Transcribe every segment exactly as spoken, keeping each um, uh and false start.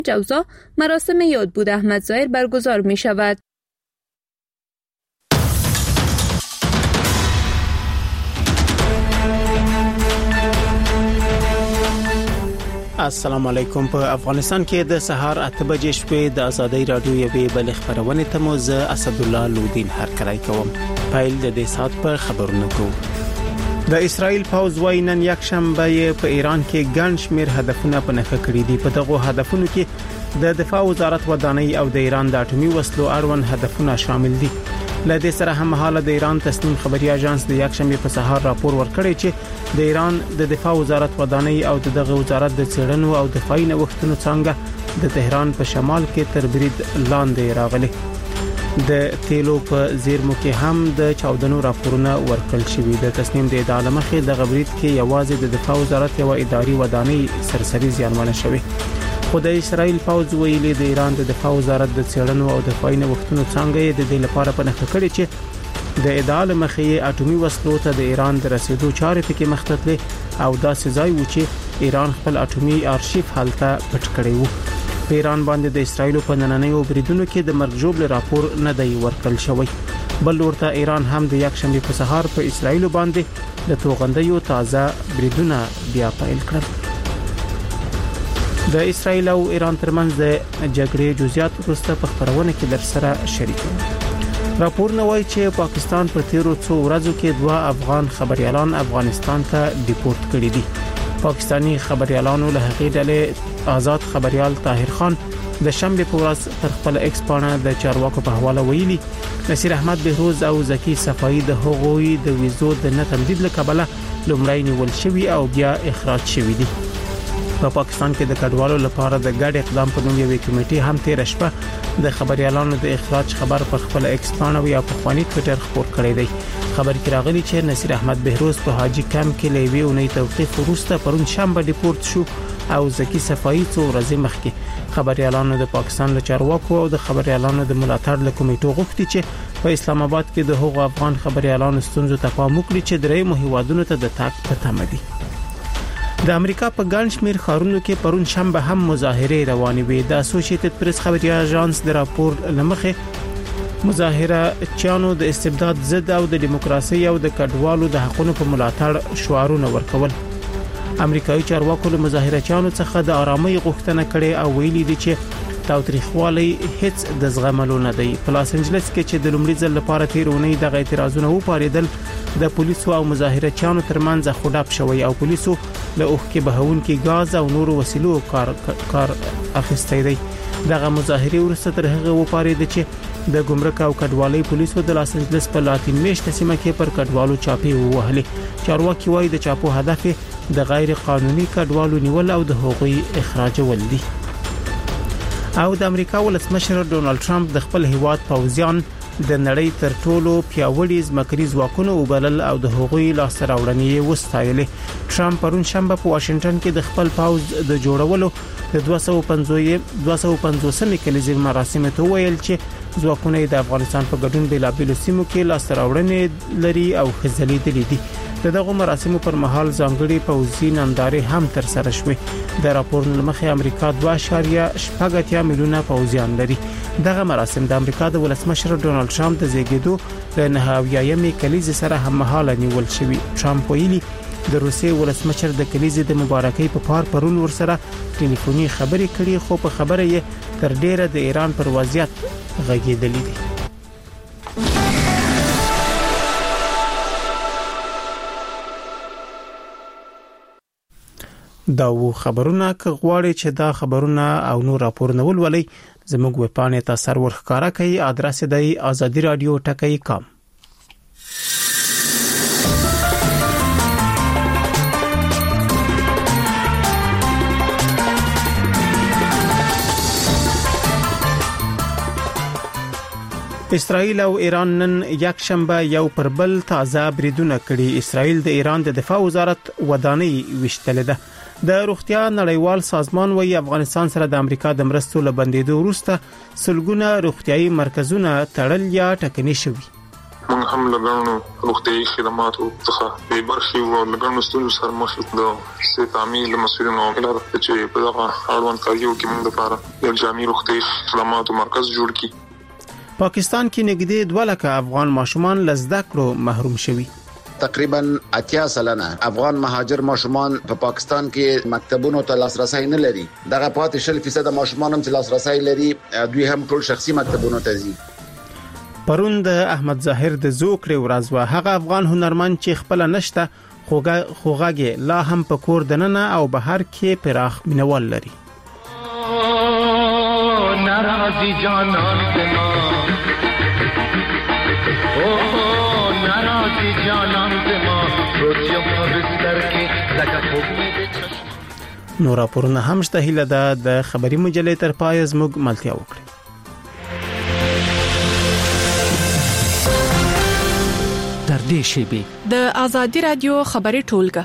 جوزا مراسم یادبود احمد ظاهر برگزار می شود. السلام علیکم. په افغانستان کې د سهار اته بجې شپې د ازادۍ رادیو یوې بل خبرونه ته مو زه اسد الله لودین هرکلی کوم. پایل د دې سات په خبرونو کو. د اسرائیل پوځ وايي نن یک شنبه په ایران کې ګڼ شمېر هدفونه په نښه کړي دي. په دغه هدفونو کې د دفاع وزارت ودانۍ او د ایران د اټومي وسلو اړوند هدفونه شامل دي. لدې سره هم حاله د ایران تصنیم خبري اژانس د یک شنبه په سهار راپور ورکړی چې د ایران د دفاع وزارت ودانۍ او دغه وزارت د څېړنو او دفاعي نوښتونو څنګه د تهران په شمال کې تر برید لاندې راغلي. د تیلو په زیرمو کې هم د چاودنو راپورونه ورکړل شوي. د تصمیم د ادعا لمخې د غبرید کې یوازې د دفاع وزارت یو اداري ودانۍ سرسري زیانمنه شوې. خو د اسرائیل پوځ ویلي د ایران د دفاع وزارت د څېړنو او دفاعي نوښتونو څنګه د دې لپاره په نښه کړی چې د ادعا لمخې اټومي وسلو ته د ایران د رسیدو چارې پکې مختتلې او دا سزای و چې ایران خپل اټومي ارشیف حالته پټ کړی وو. په ایران باندې د اسرائیل په نننیو بریدونو کې د مرګ ژوبل راپور نه دی ورکړل شوی. بل ورته ایران هم د یک شنبه په سهار په اسرائیل باندې د توغندیو تازه بریدونه بیا پیل کړل. د اسرائیل او ایران ترمنځ د جګړې جزئیات وروسته په خبرونه کې در سره شریکوم. راپور نه وایي چې پاکستان په تیرو څو ورځو کې دوه افغان خبريالان افغانستان ته ډیپورت کړي دي. پاکستانی خبريالانو له هغې ډلې آزاد خبريال طاهر خان د شنبه په ورځ پر خپل ایکس پاڼه د چارواکو په حواله ویلي نصیر احمد بهروز او زکی صفایی د هغوی د ویزو د نه تمدید لکبله لومړی نیول شوی او بیا اخراج شوی دي. په پا پاکستان کې د کډوالو لپاره د ګډ اقدام په نوم یوې کمیټې هم تیر شپه د خبريالانو د اخراج خبر پر خپل ایکس پاڼه یا په خواني ټوئیټر خبر کړی دی. خبر کې راغلی چې نصیر احمد بهروز په حاجی کمپ کې لوي اونۍ توقيف وروسته پرون شنبه ډیپورت شو او زکی صفایی څو ورځې مخکې خبريالانو د پاکستان له چارواکو او د خبريالانو د ملاتړ له کمیټو غوښتي چې په اسلام آباد کې د هغو افغان خبريالانو ستونزو ته پام وکړي چې درې مهیوادونو ته د تاک په تمه دي. د امریکا په ګڼ شمېر ښارونو کې پرون شنبه هم مظاهره روانې وې. د اسوسییټډ پریس خبري اژانس د راپور لمخې مظاهره چانو د استبداد ضد او د دیموکراسي او د کډوالو د حقوقو په ملاتړ شعارونه ورکول. امریکایي چارواکو له مظاهره چانو څخه د آرامۍ غوښتنه کړې او ویلي دي چې تاوتریخوالی هیڅ د زغملو نه دی. په لاس انجلس کې چې د لومړي ځل لپاره تیرونی د اعتراضونو وپاریدل د پولیسو او مظاهره چانو ترمنځ خډاب شوی او پولیسو له اوخکې بهون کې غاز او نورو وسیلو کار کار اخیستی دی. دغه مظاهره ورسته تر هغه وپارید چې د ګمرک او کډوالۍ پولیسو د لاس انجلس په لاتین میشت سیمه کې پر کډوالو چاپی ووهلې. چارواکي وایي د چاپو هدف د غیر قانوني کډوالو نیول او د هغوی اخراجول دي. او د امریکا ولسمشر ډونالد ټرمپ د خپل هیواد پوځیان د نړۍ تر ټولو پیاوړي ځمکري ځواکونو وبلل او د هغوی لاسته راوړنې وستایلې. ټرمپ پرون شنبه په واشنگټن کې د خپل پوځ د جوړولو د دوه سوه پنځوس کلیزې مراسم ته ویل چې ځواکونه د افغانستان په ګډون بلابل سیمو کې لاسته راوړنې لري او خزلیدلې دي. دغه مراسمو پر مهال ځانګړي پوځي نندارې هم تر سره شوې. د راپور لمخې امریکا دوه اعشاریه شپږ اتیا میلیونه پوځیان لري. دغه مراسم د امریکا د ولسمشر ډونالد ټرمپ د زیږیدو د نهه اویایم کلیزې سره هم مهاله نیول شوی. ټرمپ ویلي د روسیې ولسمشر د کلیزې د مبارکۍ په پار پرون ورسره ټلیفوني خبرې کړې خو په خبره یې تر ډیره د ایران پر وضعیت غږېدلې دي. دا و خبرونه که غواړي چې دا خبرونه او نور راپورونه ولولئ زموږ ویب پاڼې ته سر ورښکاره کړئ. ادرس دی آزادی رادیو ټکی کام. اسرائیل او ایران نن یک شنبه یو پر بل تازه بریدونه کړي. اسرائیل د ایران د دفاع وزارت ودانۍ وشتلې ده. د روغتیا نړیوال سازمان وايي افغانستان سره د امریکا د مرستو له بندیدو وروسته سلګونه روغتيایي مرکزونه تړل یا ټاکني شوي. موږ هم لګونو روغتيایي خدماتو څخه به برخي او لګونو ستونزو سره مخ یو د تعمیل مسؤلینو او چې په دغه اړوند کاریو کې موږ لپاره یو جامع روغتيایي خدماتو مرکز جوړ کړي. پاکستان کې نږدې دوه لکه افغان ماشومان له زده کړو محروم شوي. تقریبا اتیا سلنه افغان مهاجر ماشومان په پا پاکستان کې مکتبونو ته لاسرسي نه لري. دغه پاتې شل فیصد ماشومان هم چې لاسرسي لري دوی هم ټول شخصي مکتبونو ته ځي. پرون د احمد ظاهر د زوکړې ورځ وا هغه افغان هنرمند چې خپل نشته خوغه لا هم په کور دننه او بهر کې پراخ مینوال لري. ناراضي جانان دما او ناراضي جانان دما روزيو په بستر کې لکه خوب مې چشم. نور پرونه هم شته هله ده د خبري مجلې تر پای زموږ ملتیا وکړي. در دې شیبه د ازادي رادیو خبري ټولګه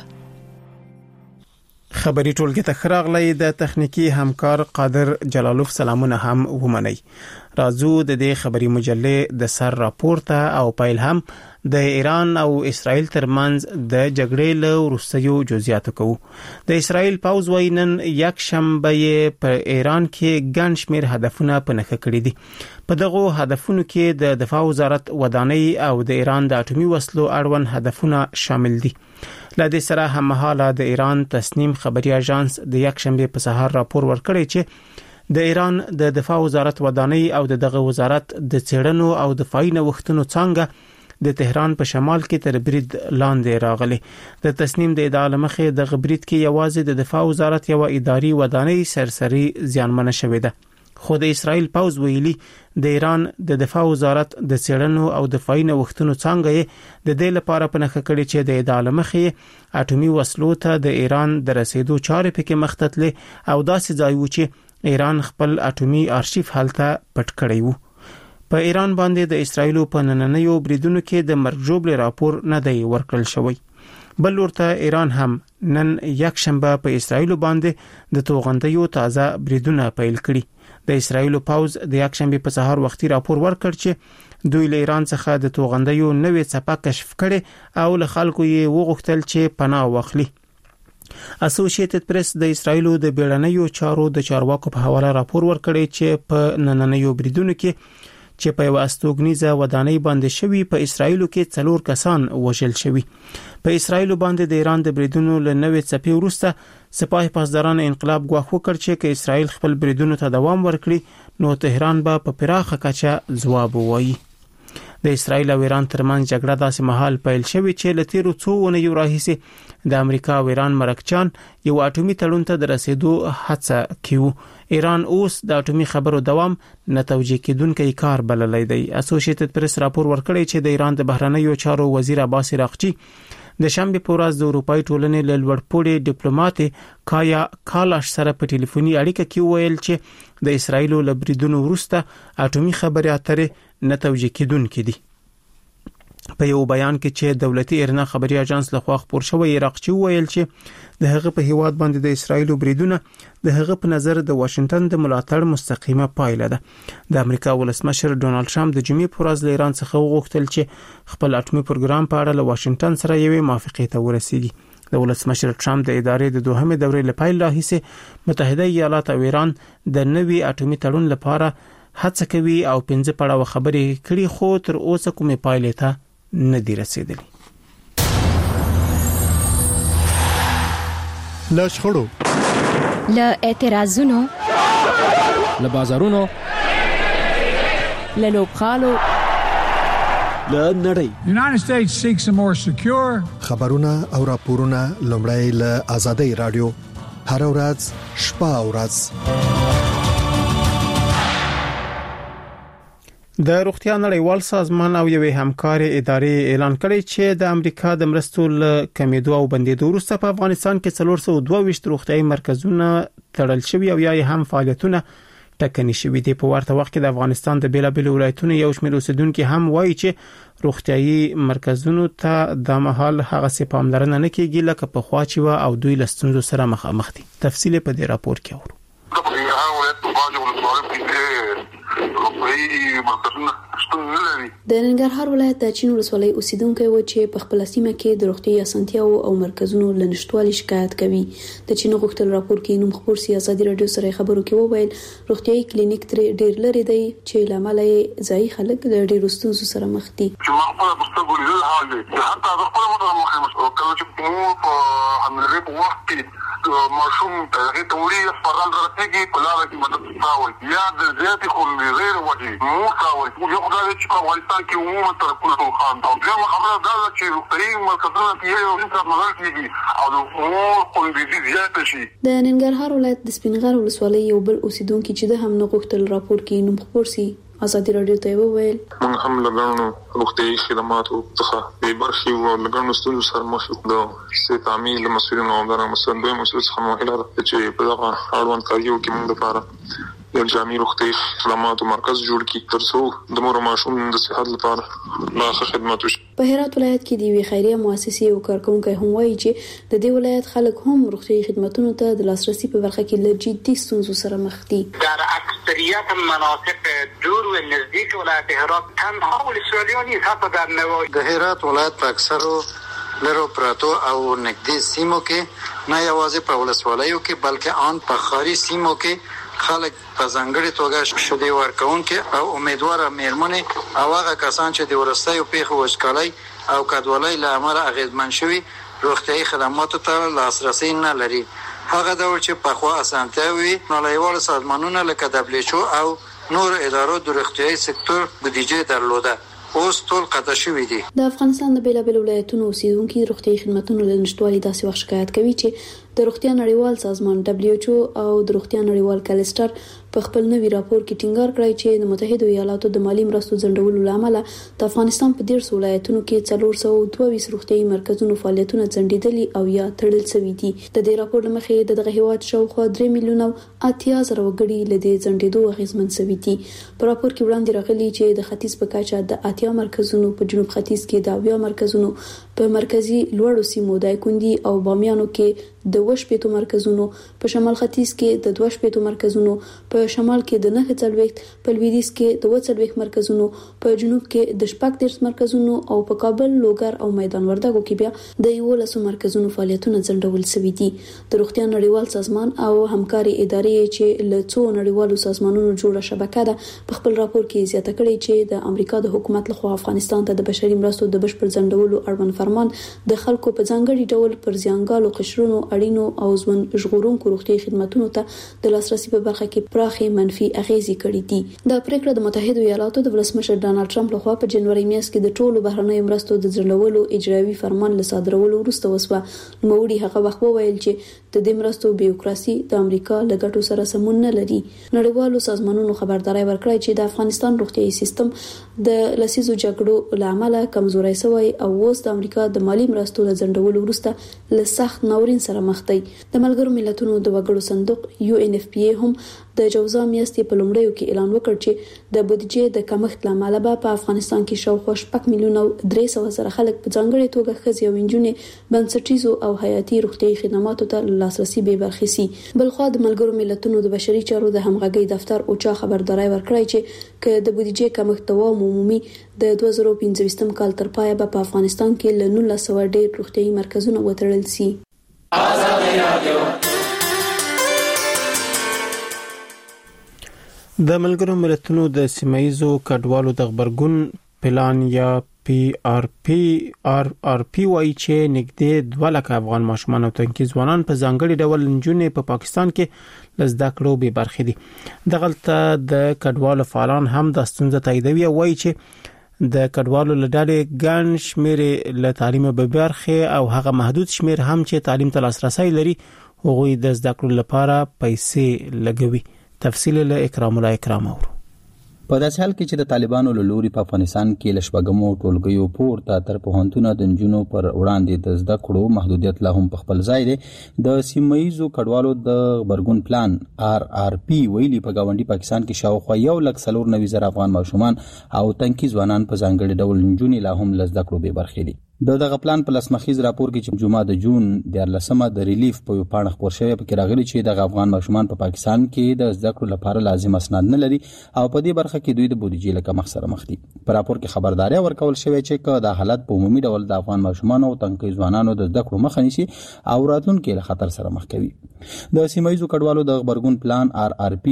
خبري ټولګه ته خراغلی د تخنیکی همکار قادر جلالوف سلامونه هم ومني. راځو د دې خبري مجلې د سر راپورته او پایل هم د ایران او اسرائیل ترمنځ د جګړې له وروستیو جزئیات کوو. د اسرائیل پاوز وینن یک شنبه په ایران کې ګڼ شمېر هدفونه پنهخه کړي دي. په دغه هدفونو کې د دفاع وزارت ودانۍ او د ایران د اټومي وسلو اړوند هدفونه شامل دي. له دې سره هممهاله د ایران تسنیم خبري اژانس د یک شنبه په سهار راپور ورکړی چې د ایران د دفاع وزارت ودانۍ او دغه وزارت د چېړنو او دفاعي نوښتونو څنګه د تهران په شمال کې تر برید لاندې راغلي. د تسنیم د ادعا لمخې د غبرید کې یوازې د دفاع وزارت یو اداري ودانۍ سرسري زیانمنه شوې ده. خو د اسرائیل پاوز ویلي د ایران د دفاع وزارت د چېړنو او دفاعي نوښتونو څنګه د دې لپاره پنهخه کړي چې د ادعا لمخې اټومي وسلو ته د ایران د رسیدو چارې پکې مختتلې او داسې ځای و چې ایران خپل اټومي ارشیف هلته پټ کړی وو. په ایران باندې د اسرائیل په نننیو بریدونو کې د مرګ جوړ راپور نه دی ورکړل شوی. بل ورته ایران هم نن یک شنبه په اسرائیل باندې د توغندیو تازه بریدونه پیل کړي. د اسرائیل پاوز د یک شنبه په سهار وختي راپور ورکړ چې دوی له ایران څخه د توغندیو نوې څپه کشف کړي او له خلکو یې وغوښتل چې پناه واخلي. اسوسییټډ پریس د اسرائیل د بیړنیو چارو د چارواکو په حواله راپور ورکړی چې په نننیو بریدونو کې چې په واستوګنیزه ودانۍ باندې شوی په اسرائیل کې څلور کسان وژل شوی. په اسرائیل باندې د ایران د بریدونو له نوې څپې وروسته سپاه پاسداران انقلاب غواخ وکړ چې که اسرائیل خپل بریدونو ته دوام ورکړي نو تهران به په پراخه کچه ځواب ووایي. د اسرائیل او ایران ترمنځ جګړه داسې مهال پیل شوې چې له تیرو څو اونیو راهیسې د امریکا او ایران مرکچان یو اټومي تړون ته د رسیدو هڅه کوي. ایران اوس د اټومي خبرو دوام نه توجیه کیدونکي کار بللی دی. اسوسییټډ پریس راپور ورکړی چې د ایران د بهرنیو چارو وزیر عباس راغچی د شنبه په ورځ د اروپای ټولنې له لوړپوړي ډیپلوماټ کایا کالاش سره په ټلیفوني اړیکه کې ویل چې د اسرائیل له بریدونو وروسته اټومي خبري اترې نه توجیه کیدونکي دي. په یو بیان کې چې دولتي ایرنا خبري اژانس لخوا خبر شوی راغچی ویل چې د هغه په هیواد باندې د اسرائیل بریدونه د هغه په نظر د واشنگټن د ملاتړ مستقیمه پایله ده. د امریکا ولسمشر ډونالد ټرمپ د جمعې په ورځ له ایران څخه وغوښتل چې خپل اټومي پروګرام په اړه له واشنگټن سره یوې موافقې ته ورسیږي. د ولسمشر ټرمپ د ادارې د دوهمې دورې لپاره راهیسې متحده ایالات او ایران د نوي اټومي تړون لپاره هڅه کوي او پنځه پړاو خبرې کړي خو تر اوسه کومې پایلې ته نه دی رسیدلی. له شخړو له اعتراضونو له بازارونو له لوبغالو له نړۍ United States seeks a more secure خبرونه او راپورونه لومړی له آزادۍ رادیو هر ورځ شپه او ورځ. د روغتیا نړیوال سازمان او یوې همکاري ادارې اعلان کړی چې د امریکا د مرستو له کمیدو او بندیدو وروسته په افغانستان کې څلور سوه دوه ویشت روغتیايي مرکزونه تړل شوي او یا هم فعالیتونه ټکني شوي دي. په ورته وخت کې د افغانستان د بیلابیل ولایتونو یو شمېر اوسیدونکو هم وایي چې روغتیايي مرکزونو ته د مهال هغه څه پاملرنه نه کیږي لکه په خوا چې و او دوی لستونزو سره مخامخ دي. تفصیل په دې راپور کې اورو. روغتیايي مرکزونه شتون نه لري. د ننګرهار ولایت د چین ولسوالۍ اوسیدونکو و چې په خپل سیمه کې د روغتیايي اسانتیاو او مرکزونو لنشټوالي شکایت کوي. د چین غوښتل راپور کې نوم خبر سي ازادي رادیو سره خبرو کې وویل روغتیايي کلینیک تر ډیر لري دی چې لامل یې ځای خلک د ډیرو ستونزو سره مخ دي. چې ما خپل مستقبل له حال دي حتی د خپل مطلب مخه کله چې مو په عملي په وخت کې ماشوم ته توري فرال درته په لاره کې مدد تاوي یا د زیاتې خو غیر وجه مو تاوي یو خدای چې په افغانستان کې عموما تر ټولو خان او دغه خبره دا چې روغتیايي مرکزونه کې یو څه مدد کیږي او د مو خوندې زیات شي. د ننګرهار ولایت د سپینغر ولسوالۍ یو بل اوسیدونکو چې د هم نغښتل راپور کې نوم خبر سي ازادي رادیو ته وویل موږ هم لګانو روغتیايي خدماتو څخه به برخي او لګانو ستونزو سره مخ یو د تعمیل مسؤلین او د مسؤلین مسؤل څخه مهمه ده چې په دغه اړوند کاریو کې موږ لپاره یو جامع روغتیايي خدماتو مرکز جوړ کړي ترڅو د مور او ماشوم د صحت لپاره لا خدمات وشي. په هرات ولایت کې د وی خیریه مؤسسې او کارکونکو هم وایي چې د دې ولایت خلک هم روغتیايي خدماتو ته د لاسرسي په برخه کې له جدي ستونزو سره مخ دي. در اکثریت مناطق دور و نزدیک ولایت هرات تنها ولسوالیانی حتی در نواحی د هرات ولایت په اکثرو لرو پراتو او نږدې سیمو کې نه یوازې په ولسوالیو کې بلکې ان په خاري سیمو کې خلک په ځانګړي توګه شدي ورکوونکي او امیدوار مېرمنې او هغه کسان چې د ورستیو پیښو وشکالۍ او کډوالۍ له امله اغېزمن شوي روغتیايي خدماتو ته لاسرسي نه لري. هغه ډول چې په خوا اسانتیاوي نړیوال سازمانونه لکه دبليو او نور ادارو د روغتیايي سکتور بودیجه درلوده اوس ټول قطع شوي دي. د افغانستان د بیلابیلو ولایتونو اوسیدونکو روغتیايي خدماتو له نشټوالي داسې وخت شکایت کوي چې د روغتیا نړیوال سازمان دبليو او د روغتیا نړیوال کلستر په خپل نوي راپور کې ټینګار کړی چې د متحده ایالاتو د مالی مرستو ځنډولو لامل د افغانستان په ډیر ولایتونو کې څلور سوه دوه ویشت روغتیايي مرکزونو فعالیتونه ځنډیدلي او یا تړل شوي دي. د دې راپور لمخې دغه هیواد شاوخوا درې میلیونه اتیا زره وګړي له دې ځنډیدو اغیزمن شوي دي. په راپور کې وړاندې راغلي چې د ختیځ په کچه د اتیا مرکزونو په جنوب ختیځ کې د اویا مرکزونو په مرکزی لوړو سیمو دایکوندي او بامیانو کې د وش پیتو مرکزونو په شمال ختیځ کې د دوش پیتو مرکزونو په شمال کې د نه څلويخت په لویدیځ کې د وڅلويخت مرکزونو په جنوب کې د شپږ دیرش مرکزونو او په کابل لوګر او میدان وردګو کې بیا د یو لسو مرکزونو فعالیتونه ځنډول شوي دي. د روغتیا نړیوال سازمان او همکاري ادارې چې له څو نړیوالو سازمانونو جوړه شبکه ده په خپل راپور کې زیاته کړې چې د امریکا د حکومت لخوا افغانستان ته د بشري مرستو د بشپړ ځنډولو اړوند فرمان د خلکو په ځانګړي ډول پر زیانګالو قشرونو اړینو او ځوان ژغورونکو روغتیايي خدماتو ته د لاسرسي په برخه کې پراخي منفي اغیزې کړې دي. دا پریکړه د متحده ایالاتو د ولسمشر ډانلډ ټرمپ لخوا په جنوري میاشت کې د ټولو بهرنیو مرستو د ځنډولو اجرایي فرمان له صادرولو وروسته وسوه. نوموړي هغه وخت وویل چې د دې مرستو بیوروکراسي د امریکا له ګټو سره سمون نه لري. نړیوالو سازمانونو خبرداري ورکړه چې د افغانستان روغتیايي سیستم د لسیزو جګړو له امله کمزوري شوی او اوس د امریکا د مالی مرستو له ځنډولو وروسته له سخت ناورین سره مخ دی. د ملګرو ملتونو د وګړو صندوق یو ان اف پی ای هم د جوزا میاشتې په لومړیو کې اعلان وکړ چې د بودیجې د کمښت لامل به په افغانستان کې شاوخوا شپږ میلیونه درې سوه زره خلک په ځانګړي توګه ښځې او نجونې بنسټیزو او حیاتي روغتیايي خدماتو ته لاسرسي بې برخې سي. بلخوا د ملګرو ملتونو د بشري چارو د همغږۍ دفتر اوچا خبرداري ورکړی چې که د بودیجې کمښت دوام عمومي د دوه زره پنځه ویشت کال تر پایه به په افغانستان کې له نولس سوه ډیر روغتیايي مرکزونه وتړل سي. د ملګرو ملتونو د سیمایزو کډوالو د خبرګون پلان یا پی آر پی آر آر پی وايي چې نږدې دوه لکه افغان ماشومان او تنکي ځوانان په ځانګړي ډول نجونې په پاکستان کې لزدا کړو به برخې دي. دغلته د کډوالو فعالان هم د ستونزې تاییدوي او وايي چې د کډوالو لړۍ ګڼ شمیر له تعلیم به برخې او هغه محدود شمیر هم چې تعلیم ته لاسرسي لري هغوی د زده کړو لپاره پیسې لګوي. تفصیل له اکرام الله اکرام اورو. په داسې حال کې چې د طالبانو له لوري په افغانستان کې لشبګمو ټولګیو پورته تر پوهنتونه د نجونو پر وړاندې د زده کړو محدودیت لا هم په خپل ځای دی. د سیمایزو کډوالو د خبرګون پلان آر آر پی ویلي په گاونډي پاکستان کې شاوخوا یو لک څلور نوي زره افغان ماشومان او تنکي ځوانان په ځانګړي ډول نجونې لا هم لزده کړو به برخې دي. د دغه پلان په لسمخیز راپور کې چې جمعه د جون د لسمه د ریلیف په پاڼه خبر شوی په راغلي چې د افغان ماشومان په پا پاکستان کې د زده کړو لپاره لازم اسناد نه لري او په دې برخه کې دوی د بودیجې له کمښت سره مخ دي. په راپور کې خبرداري ورکول شوې چې د حالت په عمومي ډول د افغان ماشومان او تنکي ځوانانو د زده کړو مخه نیسي او راتلونکي له خطر سره مخ کوي. د سیمایي کډوالو د غبرګون پلان آر آر پی